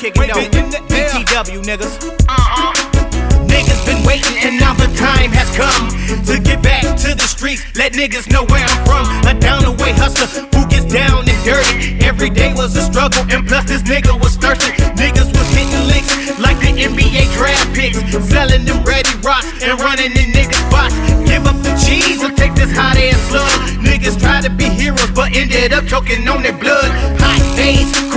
kicking though. BTW, niggas. Niggas been waiting and now the time has come to get back to the streets, let niggas know where I'm from. A down the way hustler who gets down and dirty. Every day was a struggle and plus this nigga was thirsty. Niggas was hitting licks like the NBA draft picks, selling them ready rocks and running in niggas' spots. Give up the cheese or take this hot ass slug. Niggas try to be heroes but ended up choking on their blood. Hot days,